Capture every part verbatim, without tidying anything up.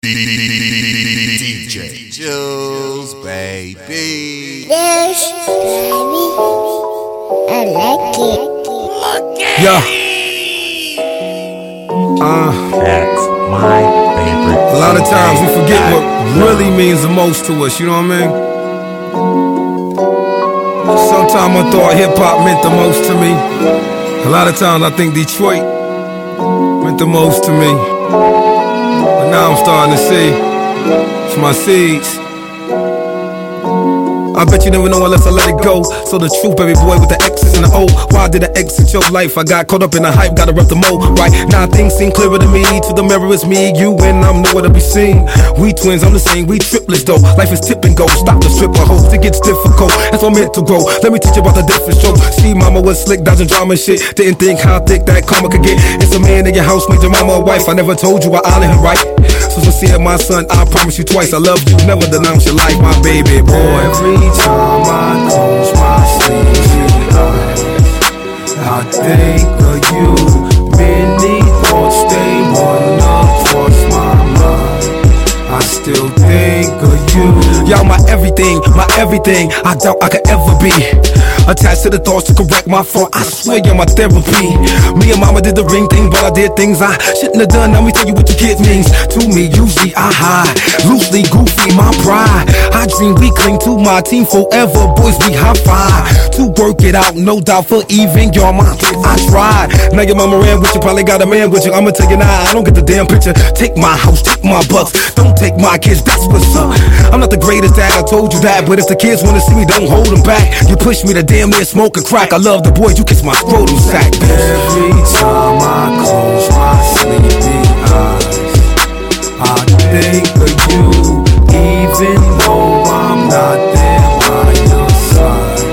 D J Jules, baby. Yes, baby. I like it. Look at Yeah. it. Uh, That's my favorite. a lot of times we forget what really means the most to us, you know what I mean? Sometimes I thought hip-hop meant the most to me. A lot of times I think Detroit meant the most to me. But now I'm starting to see it's my seeds. I bet you never know unless I let it go. So the truth, baby boy, with the X's and the O. Why did I exit your life? I got caught up in the hype, gotta rep the mo. Right now things seem clearer to me. To the mirror it's me, you, and I'm nowhere to be seen. We twins, I'm the same, we triplets though. Life is tip and go, stop the strip of hoes. It gets difficult, that's what I'm meant to grow. Let me teach you about the different show. See, mama was slick, dodging drama shit. Didn't think how thick that karma could get. It's a man in your house, made your mama a wife. I never told you I honored him right. So sincere, my son, I promise you twice. I love you, never denounce your life, my baby boy. Every time I close my sleepy eyes, I think of you. Many thoughts, they wanna cross my mind. I still think of you. Y'all my everything, my everything. I doubt I could ever be attached to the thoughts to correct my fault. I swear you're my therapy. Me and mama did the ring thing, but I did things I shouldn't have done. Now me tell you what your kid means to me. Usually I hide, loosely goofy, my pride. I dream we cling to my team forever. Boys, we high five to work it out, no doubt for even your mom. I tried. Now your mama ran with you, probably got a man with you. I'ma tell you now, I don't get the damn picture. Take my house, take my bucks. Don't take my kids, that's what's up. I'm not the greatest dad, I told you that. But if the kids wanna see me, don't hold them back. You push me to damn near smoke and crack. I love the boys, you kiss my scrotum sack. Every time I close my sleepy eyes, I think of you. Even though I'm not there by your side,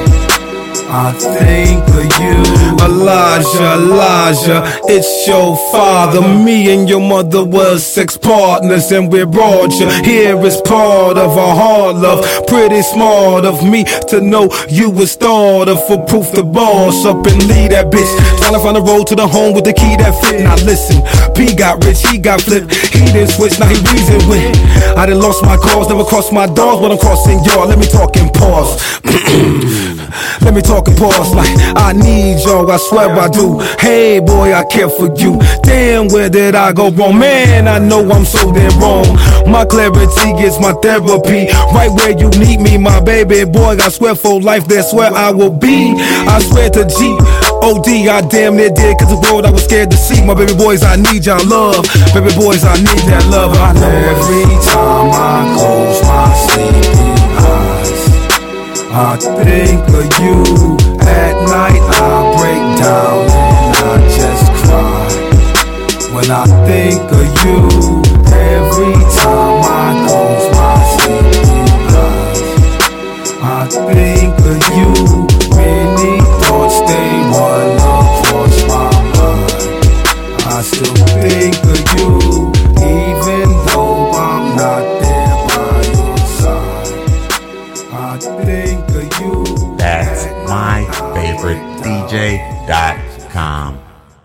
I think of you. Elijah, Elijah, it's your father. Me and your mother was sex partners and we brought you here as part of our hard love. Pretty smart of me to know you was thought of for proof to boss up and lead that bitch. Trying to find a road to the home with the key that fit. Now listen, P got rich, he got flipped. He didn't switch, now he reason with. I done lost my cause, never crossed my doors, but I'm crossing y'all. Let me talk and pause. Let me talk and pause like I need y'all, I swear I do. Hey boy, I care for you. Damn, where did I go wrong? Man, I know I'm so damn wrong. My clarity is my therapy. Right where you need me, my baby boy. I swear for life, that's where I will be. I swear to G O D, I damn near did. Cause the world I was scared to see. My baby boys, I need y'all love. Baby boys, I need that love. I know every time I close my sleepy eyes, I think of you. At night I break down and I just cry when I think of you. Every time I close my sleepy eyes, I think of you. Many thoughts, they